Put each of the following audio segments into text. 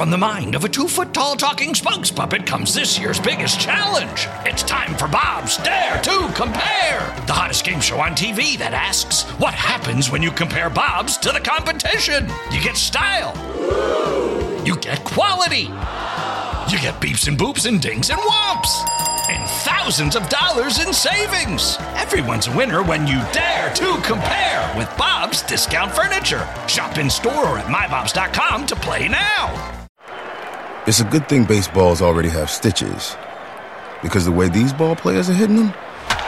from the mind of a 2-foot-tall talking spokes puppet comes this year's biggest challenge. It's time for Bob's Dare to Compare, the hottest game show on TV that asks, what happens when you compare Bob's to the competition? You get style. You get quality. You get beeps and boops and dings and whomps. And thousands of dollars in savings. Everyone's a winner when you dare to compare with Bob's Discount Furniture. Shop in store or at mybobs.com to play now. It's a good thing baseballs already have stitches, because the way these ball players are hitting them,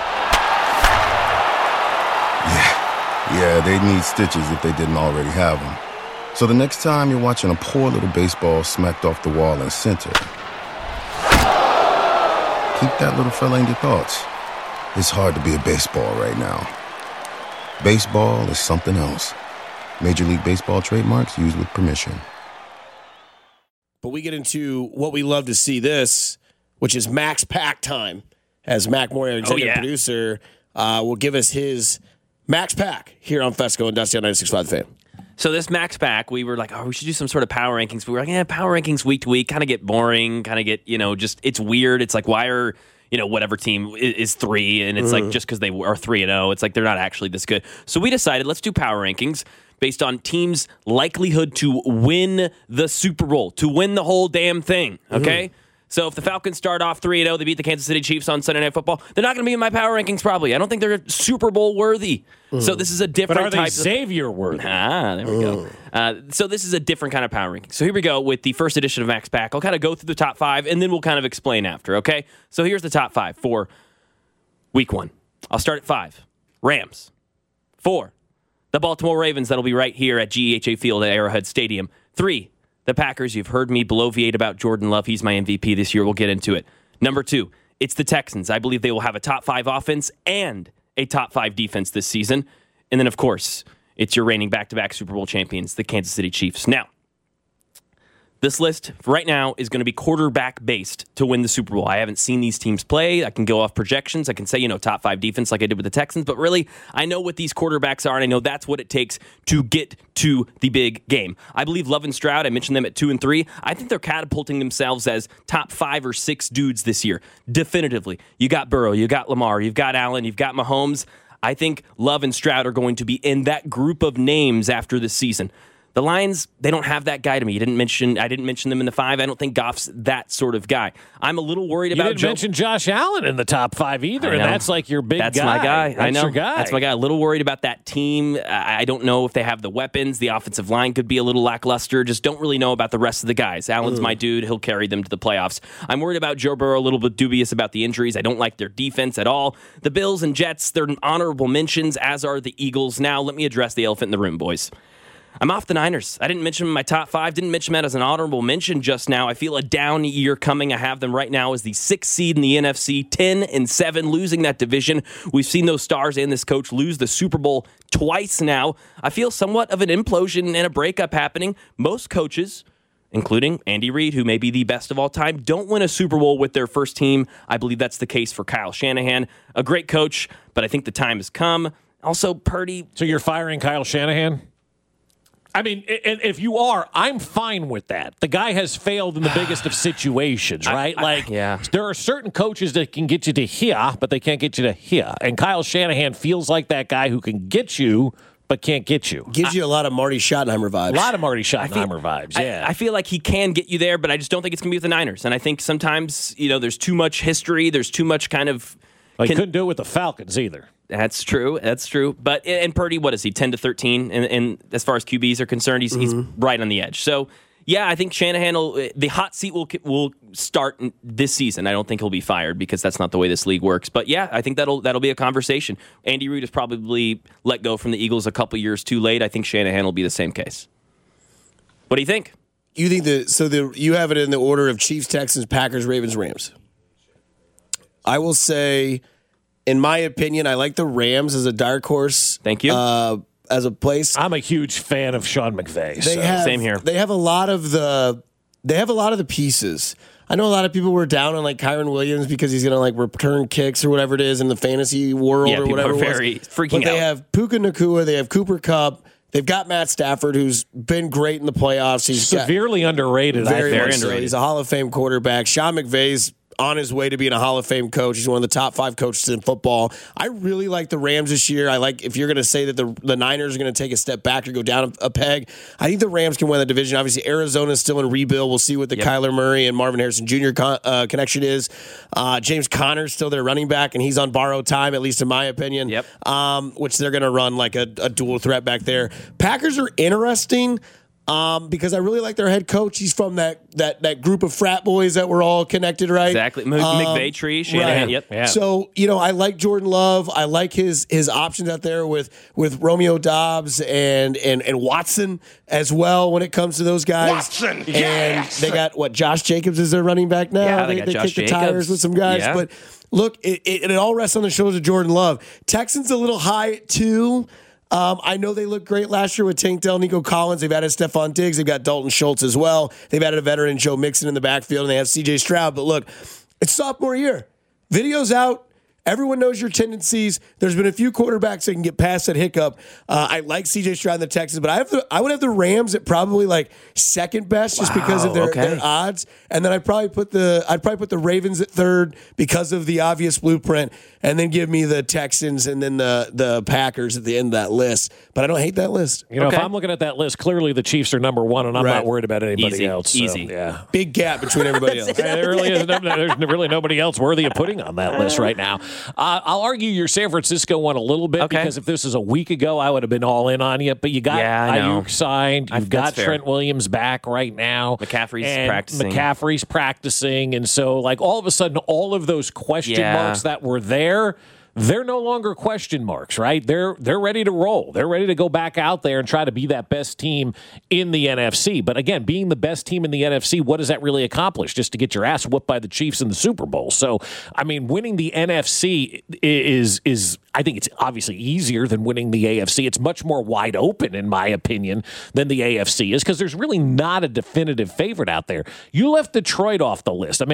yeah, they'd need stitches if they didn't already have them. So the next time you're watching a poor little baseball smacked off the wall in center, keep that little fella in your thoughts. It's hard to be a baseball right now. Baseball is something else. Major League Baseball trademarks used with permission. But we get into what we love to see this, which is Max Pack time, as Mac Moore, our executive producer, will give us his Max Pack here on Fesco and Dusty on 96.5 The Fan. So this Max Pack, we were like, we should do some sort of power rankings. We were like, power rankings week to week, kind of get boring, kind of get, just, it's weird. It's like, why are, whatever team is 3, and it's like, just because they are 3-0, it's like they're not actually this good. So we decided, let's do power rankings based on teams' likelihood to win the Super Bowl, to win the whole damn thing, okay? So if the Falcons start off 3-0, they beat the Kansas City Chiefs on Sunday Night Football, they're not going to be in my power rankings probably. I don't think they're Super Bowl worthy. So this is a different type. But are they Xavier worthy? There we go. So this is a different kind of power ranking. So here we go with the first edition of Max Pack. I'll kind of go through the top 5, and then we'll kind of explain after, okay? So here's the top 5 for week 1. I'll start at 5. Rams. 4. The Baltimore Ravens. That'll be right here at GEHA Field at Arrowhead Stadium. 3. The Packers. You've heard me bloviate about Jordan Love. He's my MVP this year. We'll get into it. Number 2, it's the Texans. I believe they will have a top 5 offense and a top 5 defense this season. And then, of course, it's your reigning back-to-back Super Bowl champions, the Kansas City Chiefs. Now, this list right now is going to be quarterback-based to win the Super Bowl. I haven't seen these teams play. I can go off projections. I can say, top 5 defense like I did with the Texans. But really, I know what these quarterbacks are, and I know that's what it takes to get to the big game. I believe Love and Stroud, I mentioned them at 2 and 3. I think they're catapulting themselves as top 5 or 6 dudes this year. Definitively. You got Burrow, you got Lamar, you've got Allen, you've got Mahomes. I think Love and Stroud are going to be in that group of names after this season. The Lions, they don't have that guy to me. I didn't mention them in the 5. I don't think Goff's that sort of guy. I'm a little worried about You didn't mention Josh Allen in the top 5 either, and that's like your big guy. That's my guy. That's I know. Your guy. That's my guy. A little worried about that team. I don't know if they have the weapons. The offensive line could be a little lackluster. Just don't really know about the rest of the guys. Allen's my dude. He'll carry them to the playoffs. I'm worried about Joe Burrow, a little bit dubious about the injuries. I don't like their defense at all. The Bills and Jets, they're honorable mentions, as are the Eagles. Now, let me address the elephant in the room, boys. I'm off the Niners. I didn't mention them in my top 5. Didn't mention that as an honorable mention just now. I feel a down year coming. I have them right now as the 6th seed in the NFC, 10-7, losing that division. We've seen those stars and this coach lose the Super Bowl twice now. I feel somewhat of an implosion and a breakup happening. Most coaches, including Andy Reid, who may be the best of all time, don't win a Super Bowl with their first team. I believe that's the case for Kyle Shanahan. A great coach, but I think the time has come. Also, Purdy. So you're firing Kyle Shanahan? I mean, if you are, I'm fine with that. The guy has failed in the biggest of situations, right? There are certain coaches that can get you to here, but they can't get you to here. And Kyle Shanahan feels like that guy who can get you, but can't get you. Gives you a lot of Marty Schottenheimer vibes. A lot of Marty Schottenheimer vibes, yeah. I feel like he can get you there, but I just don't think it's going to be with the Niners. And I think sometimes, there's too much history. There's too much kind of... He couldn't do it with the Falcons either. That's true. But and Purdy, what is he, 10-13? And as far as QBs are concerned, he's right on the edge. So, yeah, I think Shanahan the hot seat will start this season. I don't think he'll be fired because that's not the way this league works. But, yeah, I think that'll be a conversation. Andy Reid is probably let go from the Eagles a couple years too late. I think Shanahan will be the same case. What do you think? You think you have it in the order of Chiefs, Texans, Packers, Ravens, Rams. I will say, in my opinion, I like the Rams as a dark horse. Thank you. As a place. I'm a huge fan of Sean McVay. Same here. They have a lot of the pieces. I know a lot of people were down on Kyron Williams because he's going to return kicks or whatever it is in the fantasy world or whatever. People are very freaking out. But they have Puka Nacua, they have Cooper Kupp, They've got Matt Stafford, who's been great in the playoffs. He's severely underrated. Very underrated. He's a Hall of Fame quarterback. Sean McVay's on his way to being a Hall of Fame coach. He's one of the top 5 coaches in football. I really like the Rams this year. I like, if you're going to say that the Niners are going to take a step back or go down a peg, I think the Rams can win the division. Obviously, Arizona's still in rebuild. We'll see what the Kyler Murray and Marvin Harrison Jr. Connection is. James Conner's still their running back, and he's on borrowed time, at least in my opinion, which they're going to run like a dual threat back there. Packers are interesting. Because I really like their head coach. He's from that group of frat boys that were all connected, right? Exactly. McVay tree, Shanahan. Right. Yep. So, I like Jordan Love. I like his options out there with Romeo Doubs and Watson as well when it comes to those guys. Watson, and they got Josh Jacobs is their running back now. Yeah, they kick Josh the tires with some guys, Yeah. but look, it all rests on the shoulders of Jordan Love. Texans a little high too. I know they looked great last year with Tank Dell, Nico Collins. They've added Stephon Diggs. They've got Dalton Schultz as well. They've added a veteran, Joe Mixon, in the backfield, and they have C.J. Stroud. But look, it's sophomore year. Video's out. Everyone knows your tendencies. There's been a few quarterbacks that can get past that hiccup. I like C.J. Stroud in the Texans, but I would have the Rams at probably like second best just because of their odds, and then I'd probably put the Ravens at third because of the obvious blueprint, and then give me the Texans and then the Packers at the end of that list. But I don't hate that list. If I'm looking at that list, clearly the Chiefs are number 1, and I'm not worried about anybody else. So, Easy. Yeah. Big gap between everybody else. There really is. There's really nobody else worthy of putting on that list right now. I'll argue your San Francisco one a little bit because if this was a week ago, I would have been all in on you. But you got Ayuk signed. You've got Trent Williams back right now. McCaffrey's practicing. And so, all of a sudden, all of those question marks that were there, they're no longer question marks, right? They're ready to roll. They're ready to go back out there and try to be that best team in the NFC. But again, being the best team in the NFC, what does that really accomplish? Just to get your ass whooped by the Chiefs in the Super Bowl. So, winning the NFC is I think it's obviously easier than winning the AFC. It's much more wide open, in my opinion, than the AFC is because there's really not a definitive favorite out there. You left Detroit off the list.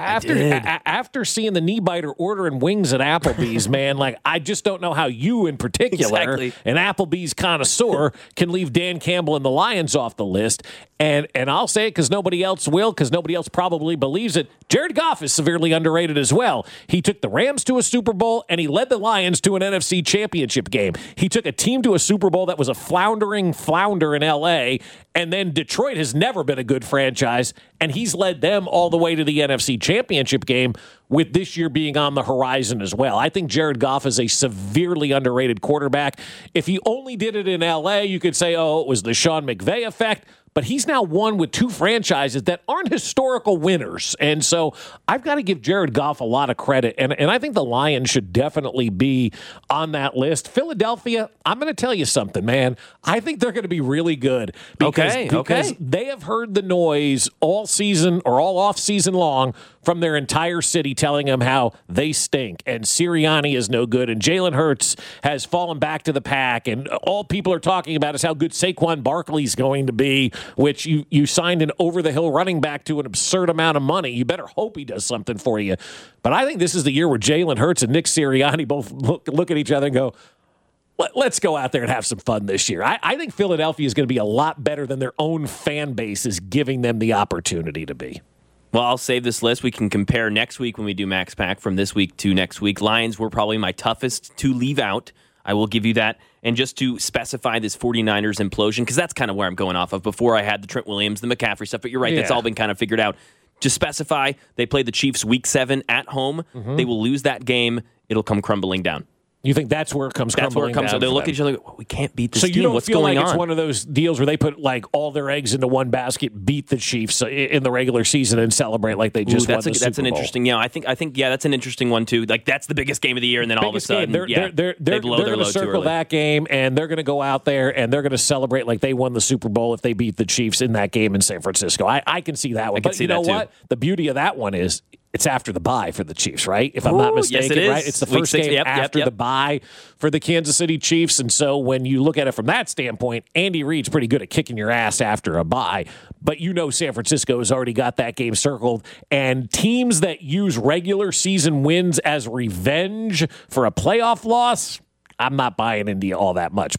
After seeing the knee biter ordering wings at Applebee's, man, I just don't know how you in particular, an Applebee's connoisseur, can leave Dan Campbell and the Lions off the list. And I'll say it because nobody else will, because nobody else probably believes it. Jared Goff is severely underrated as well. He took the Rams to a Super Bowl, and he led the Lions to an NFC championship game. He took a team to a Super Bowl that was a floundering flounder in L.A., and then Detroit has never been a good franchise, and he's led them all the way to the NFC championship game, with this year being on the horizon as well. I think Jared Goff is a severely underrated quarterback. If he only did it in L.A., you could say, it was the Sean McVay effect. But he's now won with 2 franchises that aren't historical winners. And so I've got to give Jared Goff a lot of credit. And I think the Lions should definitely be on that list. Philadelphia, I'm going to tell you something, man. I think they're going to be really good. Because they have heard the noise all season or all off season long from their entire city telling them how they stink and Sirianni is no good and Jalen Hurts has fallen back to the pack and all people are talking about is how good Saquon Barkley's going to be, which you signed an over-the-hill running back to an absurd amount of money. You better hope he does something for you. But I think this is the year where Jalen Hurts and Nick Sirianni both look at each other and go, let's go out there and have some fun this year. I think Philadelphia is going to be a lot better than their own fan base is giving them the opportunity to be. Well, I'll save this list. We can compare next week when we do Max Pack from this week to next week. Lions were probably my toughest to leave out. I will give you that. And just to specify this 49ers implosion, because that's kind of where I'm going off of. Before I had the Trent Williams, the McCaffrey stuff, but you're right, that's all been kind of figured out. To specify, they played the Chiefs week 7 at home. Mm-hmm. They will lose that game. It'll come crumbling down. You think that's where it comes crumbling down? So they'll look at each other like, we can't beat this team. So you don't What's feel going like on? It's one of those deals where they put all their eggs into one basket, beat the Chiefs in the regular season, and celebrate like they just won the Super Bowl. That's an interesting. Yeah, I think that's an interesting one too. Like that's the biggest game of the year, and then all of a sudden, they're they blow they're their going to load circle too early. that game, and they're going to go out there and they're going to celebrate like they won the Super Bowl if they beat the Chiefs in that game in San Francisco. I can see that one. But you know what? The beauty of that one is it's after the bye for the Chiefs, right? If I'm not mistaken, yes, it is. Right? It's the first game after the bye for the Kansas City Chiefs. And so when you look at it from that standpoint, Andy Reid's pretty good at kicking your ass after a bye. But San Francisco has already got that game circled. And teams that use regular season wins as revenge for a playoff loss, I'm not buying into all that much. But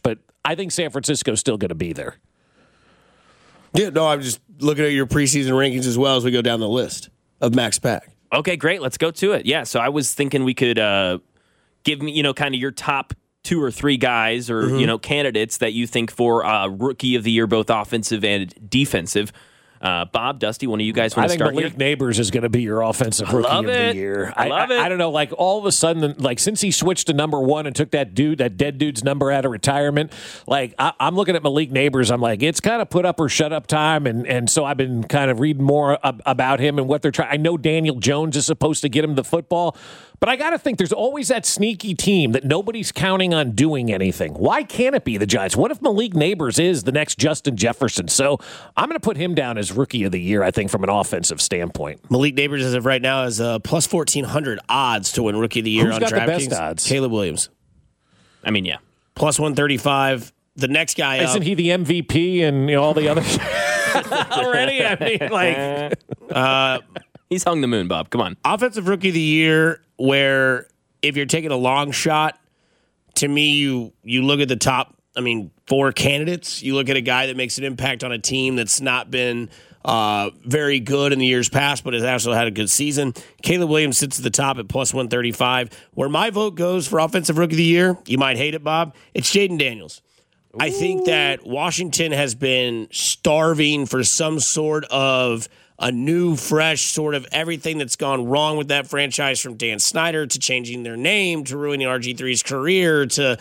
I think San Francisco's still going to be there. Yeah, no, I'm just looking at your preseason rankings as well as we go down the list of Max Pack. Okay, great. Let's go to it. Yeah, so I was thinking we could give me, kind of your top 2 or 3 guys or, candidates that you think for Rookie of the Year, both offensive and defensive. Bob, Dusty, one of you guys want to start here? I think Malik Neighbors is going to be your offensive rookie of the year. I love it. I don't know, like all of a sudden, like since he switched to number 1 and took that dead dude's number out of retirement, like I'm looking at Malik Neighbors. I'm like, it's kind of put up or shut up time. And so I've been kind of reading more about him and what they're trying. I know Daniel Jones is supposed to get him the football, but I got to think there's always that sneaky team that nobody's counting on doing anything. Why can't it be the Giants? What if Malik Neighbors is the next Justin Jefferson? So I'm going to put him down as Rookie of the Year, I think, from an offensive standpoint. Malik Neighbors, as of right now, is plus 1,400 odds to win Rookie of the Year on DraftKings. Who's got the best odds? Caleb Williams. I mean, yeah. Plus 135. The next guy Isn't he the MVP and all the others already? I mean, like... He's hung the moon, Bob. Come on. Offensive Rookie of the Year, where if you're taking a long shot, to me, you look at the top, 4 candidates. You look at a guy that makes an impact on a team that's not been very good in the years past, but has also had a good season. Caleb Williams sits at the top at plus 135. Where my vote goes for Offensive Rookie of the Year, you might hate it, Bob, it's Jaden Daniels. Ooh. I think that Washington has been starving for some sort of a new, fresh sort of everything that's gone wrong with that franchise, from Dan Snyder to changing their name to ruining RG3's career to,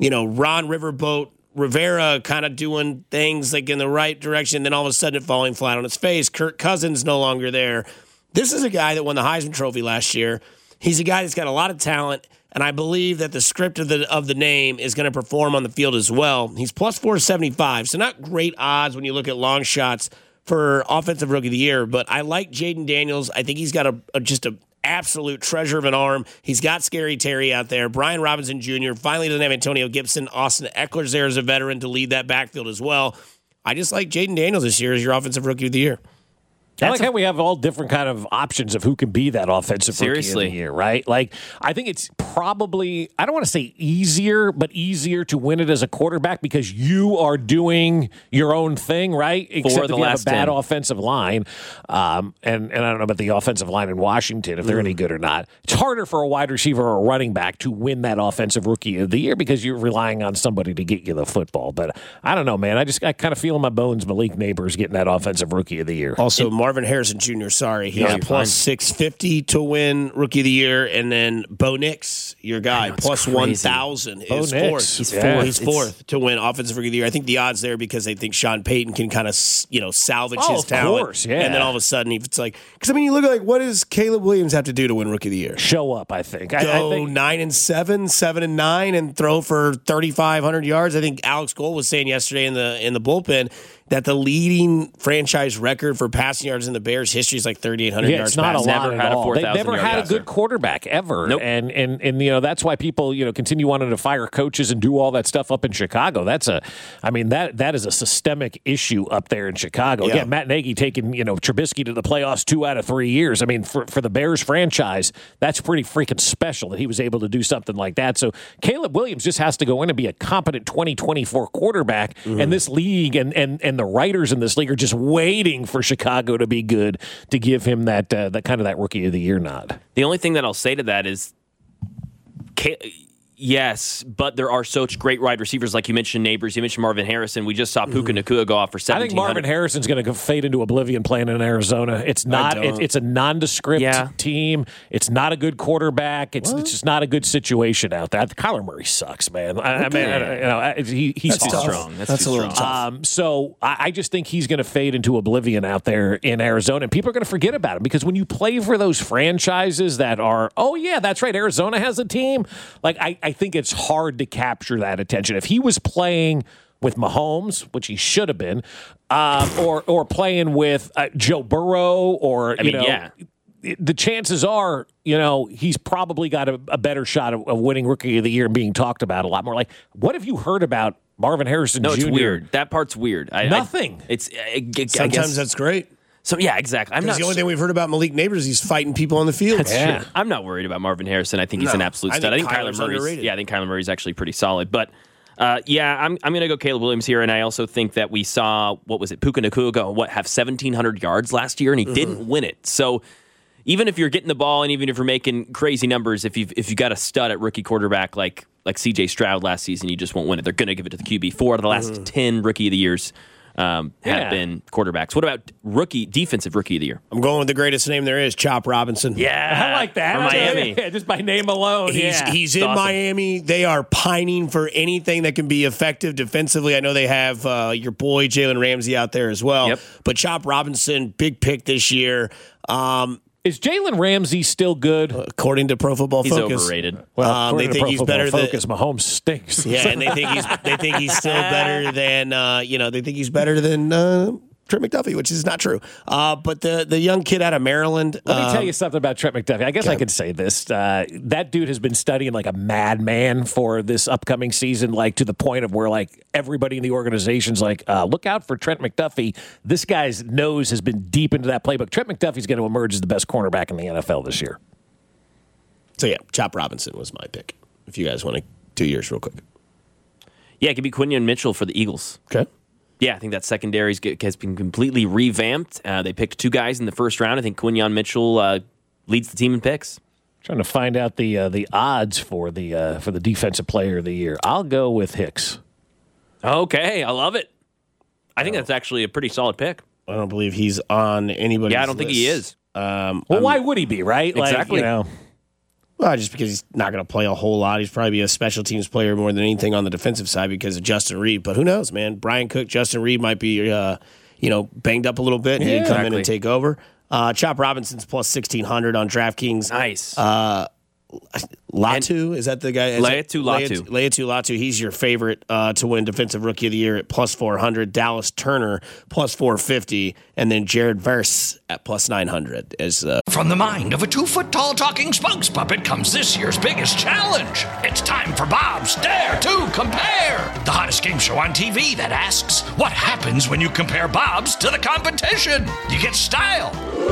Ron Riverboat Rivera kind of doing things like in the right direction, then all of a sudden it falling flat on its face. Kirk Cousins no longer there. This is a guy that won the Heisman Trophy last year. He's a guy that's got a lot of talent, and I believe that the script of the name is going to perform on the field as well. He's plus 475, so not great odds when you look at long shots for Offensive Rookie of the Year, but I like Jaden Daniels. I think he's got just an absolute treasure of an arm. He's got Scary Terry out there. Brian Robinson Jr. finally doesn't have Antonio Gibson. Austin Eckler's there as a veteran to lead that backfield as well. I just like Jaden Daniels this year as your Offensive Rookie of the Year. I like how we have all different kind of options of who can be that offensive rookie of the year, right? Like, I think it's probably, I don't want to say easier, but easier to win it as a quarterback because you are doing your own thing, right? Except if you have a bad offensive line. And I don't know about the offensive line in Washington, if they're any good or not. It's harder for a wide receiver or a running back to win that offensive rookie of the year because you're relying on somebody to get you the football. But I don't know, man. I kind of feel in my bones Malik Neighbors getting that offensive rookie of the year. Also, Marvin Harrison Jr., he's plus 650 to win Rookie of the Year. And then Bo Nix, your guy, plus 1,000 is fourth. He's fourth to win Offensive Rookie of the Year. I think the odds there because they think Sean Payton can kind of, salvage his talent. Course, yeah. And then all of a sudden, it's like, because you look at what does Caleb Williams have to do to win Rookie of the Year? Show up, I think. Go 9-7, 7-9, and throw for 3,500 yards. I think Alex Gold was saying yesterday in the bullpen that the leading franchise record for passing yards in the Bears history is like 3,800 yards. It's not a lot never at had all. They've never had a good quarterback ever. Nope. And that's why people, continue wanting to fire coaches and do all that stuff up in Chicago. That is a systemic issue up there in Chicago. Yeah, Matt Nagy taking, Trubisky to the playoffs 2 out of 3 years. I mean, for the Bears franchise, that's pretty freaking special that he was able to do something like that. So Caleb Williams just has to go in and be a competent 2024 quarterback. Mm-hmm. And this league and the writers in this league are just waiting for Chicago to be good to give him that kind of that Rookie of the Year nod. The only thing that I'll say to that is, yes, but there are such great wide receivers like you mentioned, Neighbors. You mentioned Marvin Harrison. We just saw Puka Nacua go off for 1,700. I think Marvin Harrison's going to fade into oblivion playing in Arizona. It's not. It's a nondescript team. It's not a good quarterback. It's just not a good situation out there. Kyler Murray sucks, man. He's too strong. That's a little tough. So I just think he's going to fade into oblivion out there in Arizona, and people are going to forget about him because when you play for those franchises that are, oh yeah, that's right, Arizona has a team. Like I think it's hard to capture that attention. If he was playing with Mahomes, which he should have been, or playing with Joe Burrow, or the chances are, he's probably got a better shot of winning Rookie of the Year and being talked about a lot more. Like, what have you heard about Marvin Harrison Jr.? No, it's weird. That part's weird. Nothing. Sometimes that's great. So, yeah, exactly. The only thing we've heard about Malik Neighbors is he's fighting people on the field. That's true. I'm not worried about Marvin Harrison. I think he's an absolute stud. I think Kyler Murray's actually pretty solid. But Yeah, I'm going to go Caleb Williams here, and I also think that we saw, Puka Nacua have 1,700 yards last year, and he didn't win it. So even if you're getting the ball and even if you're making crazy numbers, if you've got a stud at rookie quarterback like C.J. Stroud last season, you just won't win it. They're going to give it to the QB. 4 out of the last 10 Rookie of the Years have been quarterbacks. What about defensive Rookie of the Year? I'm going with the greatest name there is, Chop Robinson. Yeah, I like that. From Miami. Yeah, just by name alone. He's in awesome. Miami. They are pining for anything that can be effective defensively. I know they have your boy Jalen Ramsey out there as well. Yep. But Chop Robinson, big pick this year. Is Jalen Ramsey still good? According to Pro Football Focus, He's overrated. Well, they think he's better than Mahomes stinks. Yeah, and they think he's still better than they think he's better than Trent McDuffie, which is not true. But the young kid out of Maryland. Let me tell you something about Trent McDuffie. I guess I could say this. That dude has been studying like a madman for this upcoming season, like to the point of where like everybody in the organization's like, look out for Trent McDuffie. This guy's nose has been deep into that playbook. Trent McDuffie's going to emerge as the best cornerback in the NFL this year. So yeah, Chop Robinson was my pick. If you guys want to do yours real quick. Yeah, it could be Quinyon Mitchell for the Eagles. Okay. Yeah, I think that secondary has been completely revamped. They picked 2 guys in the first round. I think Quinyon Mitchell leads the team in picks. Trying to find out the odds for the defensive player of the year. I'll go with Hicks. Okay, I love it. I think that's actually a pretty solid pick. I don't believe he's on anybody's Yeah, I don't think he list. is. Why would he be, right? Exactly. Well, just because he's not going to play a whole lot. He's probably be a special teams player more than anything on the defensive side because of Justin Reed. But who knows, man? Brian Cook, Justin Reed might be, banged up a a bit. He can come in and take over. Chop Robinson's plus 1,600 on DraftKings. Nice. Latu, is that the guy? Laiatu Latu. He's your favorite to win Defensive Rookie of the Year at plus 400. Dallas Turner plus 450, and then Jared Verse at plus 900. From the mind of a 2-foot-tall talking spokes puppet comes this year's biggest challenge. It's time for Bob's Dare to Compare, the hottest game show on TV that asks, what happens when you compare Bob's to the competition? You get style.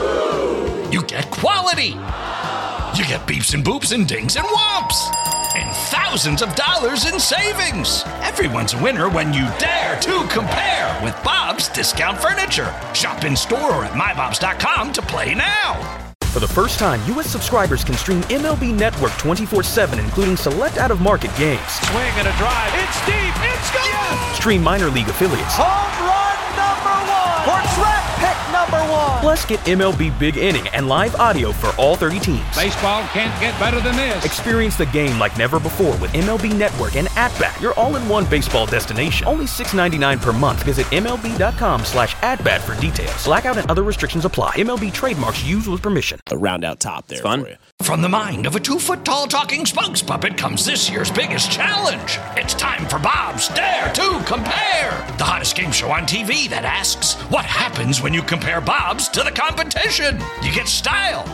You get quality. You get beeps and boops and dings and whomps. And thousands of dollars in savings. Everyone's a winner when you dare to compare with Bob's Discount Furniture. Shop in store or at mybobs.com to play now. For the first time, U.S. subscribers can stream MLB Network 24/7, including select out-of-market games. Swing and a drive. It's deep. It's gone. Yes! Stream minor league affiliates. Home run number 1. For draft pick number 1. Plus, get MLB Big Inning and live audio for all 30 teams. Baseball can't get better than this. Experience the game like never before with MLB Network and At-Bat, your all-in-one baseball destination. Only $6.99 per month. Visit MLB.com/AtBat for details. Blackout and other restrictions apply. MLB trademarks used with permission. A round out top there. It's fun. For you. From the mind of a 2-foot-tall talking spokes puppet comes this year's biggest challenge. It's time for Bob's Dare to Compare, the hottest game show on TV that asks, what happens when you compare Bob's to the competition? You get style.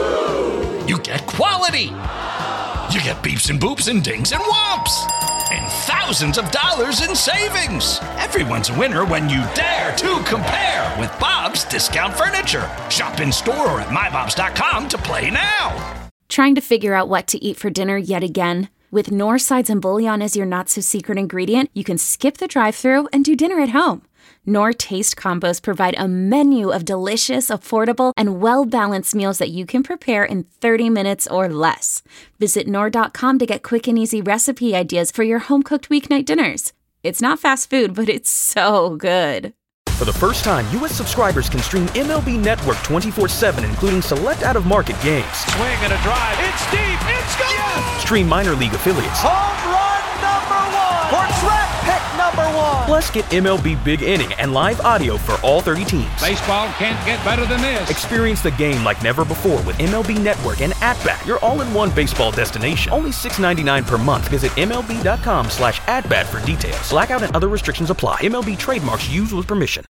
You get quality. You get beeps and boops and dings and whomps. And thousands of dollars in savings. Everyone's a winner when you dare to compare with Bob's Discount Furniture. Shop in store or at mybobs.com to play now. Trying to figure out what to eat for dinner yet again? With Knorr Sides and Bouillon as your not-so-secret ingredient, you can skip the drive-thru and do dinner at home. Knorr Taste Combos provide a menu of delicious, affordable, and well-balanced meals that you can prepare in 30 minutes or less. Visit Knorr.com to get quick and easy recipe ideas for your home-cooked weeknight dinners. It's not fast food, but it's so good. For the first time, U.S. subscribers can stream MLB Network 24/7, including select out-of-market games. Swing and a drive. It's deep. It's gone. Yes! Stream minor league affiliates. Home run number 1. For draft pick number 1. Plus, get MLB Big Inning and live audio for all 30 teams. Baseball can't get better than this. Experience the game like never before with MLB Network and At-Bat, your all-in-one baseball destination. Only $6.99 per month. Visit MLB.com/AtBat for details. Blackout and other restrictions apply. MLB trademarks used with permission.